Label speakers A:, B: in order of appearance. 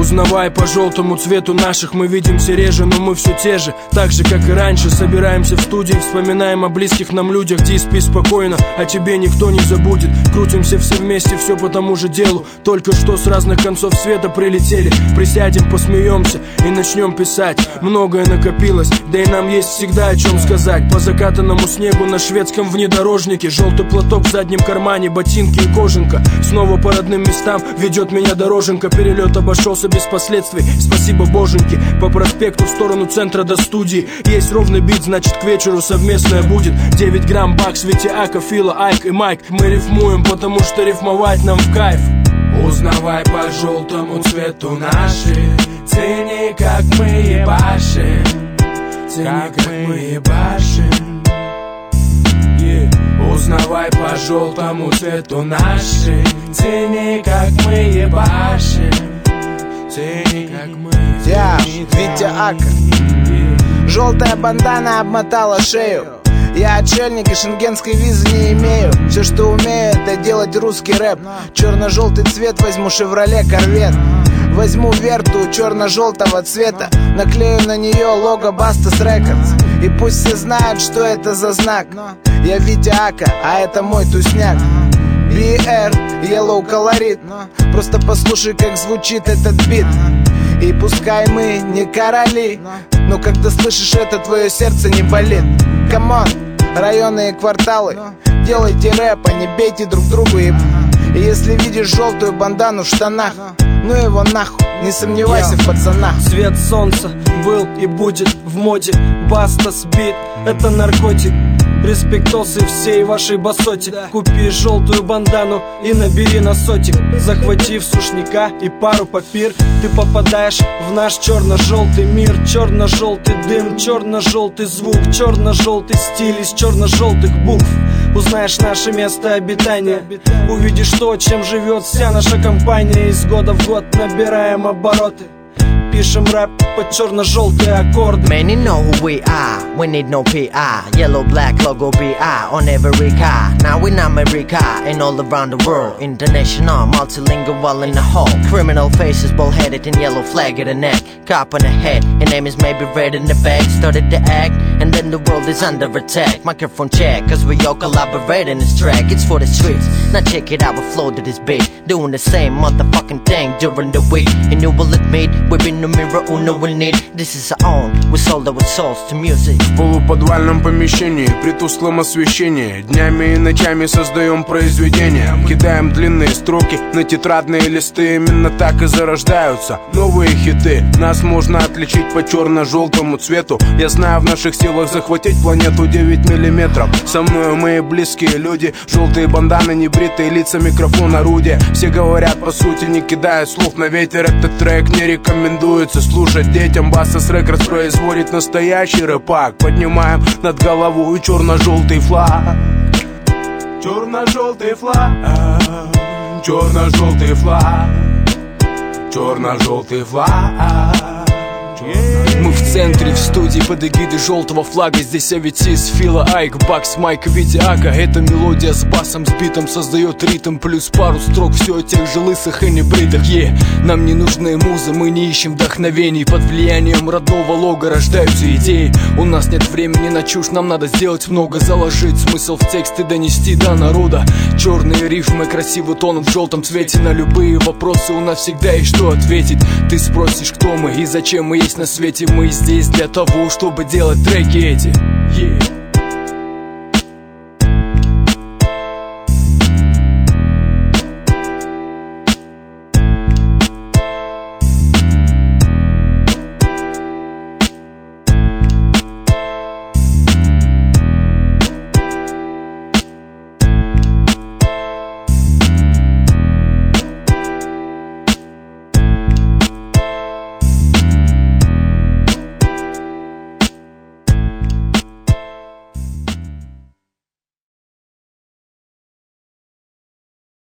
A: Узнавай по желтому цвету наших, мы видимся реже, но мы все те же. Так же, как и раньше, собираемся в студии, вспоминаем о близких нам людях. Ди, спи спокойно, о тебе никто не забудет. Крутимся все вместе, все по тому же делу. Только что с разных концов света прилетели. Присядем, посмеемся и начнем писать. Многое накопилось, да и нам есть всегда о чем сказать. По закатанному снегу на шведском внедорожнике, желтый платок в заднем кармане, ботинки и кожанка. Снова по родным местам ведет меня дороженька. Перелет обошелся без последствий, спасибо боженьке. По проспекту в сторону центра до студии. Есть ровный бит, значит к вечеру совместное будет. 9 грамм, Бакс, Витя, Ака, Фила, Айк и Майк. Мы рифмуем, потому что рифмовать нам в кайф. Узнавай по желтому цвету наши, цени, как мы ебашим, цени, как мы ебашим. Узнавай по желтому цвету наши, цени, как мы ебашим, цени, как мы ебашим.
B: Витя, Ака. Желтая бандана обмотала шею. Я отшельник и шенгенской визы не имею. Все, что умею, это делать русский рэп. Черно-желтый цвет возьму Шевроле Корвет. Возьму верту черно-желтого цвета, наклею на нее лого Бастас Рекордс. И пусть все знают, что это за знак. Я Витя Ака, а это мой тусняк. BR, Yellow колорит. Просто послушай, как звучит этот бит. И пускай мы не короли, но когда слышишь это, твое сердце не болит. Камон, районы и кварталы, делайте рэп, а не бейте друг другу. И если видишь желтую бандану в штанах, ну его нахуй, не сомневайся в пацанах.
A: Свет солнца был и будет в моде. Бастас бит, это наркотик. Респектосы всей вашей басоте. Купи желтую бандану и набери на сотик. Захватив сушняка и пару папир, ты попадаешь в наш черно-желтый мир. Черно-желтый дым, черно-желтый звук, черно-желтый стиль из черно-желтых букв. Узнаешь наше место обитания, увидишь то, чем живет вся наша компания. Из года в год набираем обороты, пишем рэп под черно-желтые аккорды.
C: Many know who we are, we need no PR. Yellow, black logo BI on every car. Now in America and all around the world. International, multilingual in the whole. Criminal faces, bull-headed and yellow flag at the neck. Cop on the head, your name is maybe red in the bag. Started to act, and then the world is under attack. Microphone check, cause we all collaborate in this track. It's for the streets, now check it out, we flow to this beat. Doing the same motherfucking thing during the week. And you will admit, we've been the mirror, uno will need. This is our own, we sold our souls to music.
D: В полуподвальном помещении, при тусклом освещении, днями и ночами создаем произведения. Кидаем длинные строки на тетрадные листы. Именно так и зарождаются новые хиты. Нас можно отличить по черно-желтому цвету. Я знаю, в наших силах захватить планету 9 миллиметров. Со мной мои близкие люди. Желтые банданы, небритые лица, микрофон, орудие. Все говорят по сути, не кидая слов на ветер. Этот трек не рекомендуется слушать детям. Бастас Рекордс производит настоящий рэпак. Поднимаем над головой черно-желтый флаг. Черно-желтый флаг. Черно-желтый флаг. Черно-желтый флаг.
A: Мы в центре, в студии под эгидой желтого флага. Здесь Аветис, Фила, Айк, Бакс, Майк, Витя, Ака. Эта мелодия с басом, с битом создает ритм. Плюс пару строк, все о тех же лысых и небритых. Нам не нужны музы, мы не ищем вдохновений. Под влиянием родного лога рождаются идеи. У нас нет времени на чушь, нам надо сделать много. Заложить смысл в текст и донести до народа. Черные рифмы, красивый тон в желтом цвете. На любые вопросы у нас всегда есть что ответить. Ты спросишь, кто мы и зачем мы есть на свете. Мы здесь для того, чтобы делать треки эти.